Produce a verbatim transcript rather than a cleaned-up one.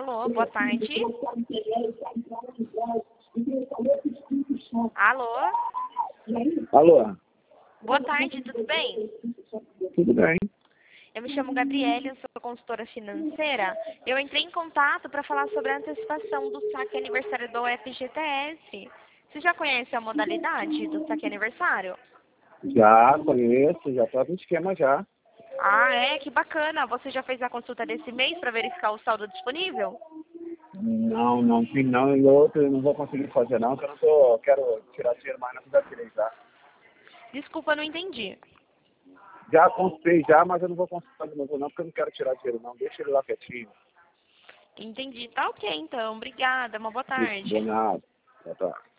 Alô, boa tarde. Alô? Alô? Boa tarde, tudo bem? Tudo bem? Eu me chamo Gabriela, eu sou consultora financeira. Eu entrei em contato para falar sobre a antecipação do saque aniversário do F G T S. Você já conhece a modalidade do saque aniversário? Já conheço, já estou no esquema já. Ah, é? Que bacana. Você já fez a consulta desse mês para verificar o saldo disponível? Não, não fiz não, e outro eu não vou conseguir fazer não, que eu não tô, quero tirar dinheiro mais na vida tirei já. Desculpa, não entendi. Já consultei já, mas eu não vou consultar de novo não, porque eu não quero tirar dinheiro não, deixa ele lá quietinho. Entendi. Tá ok, então. Obrigada. Uma boa tarde. De nada. Tá, tá.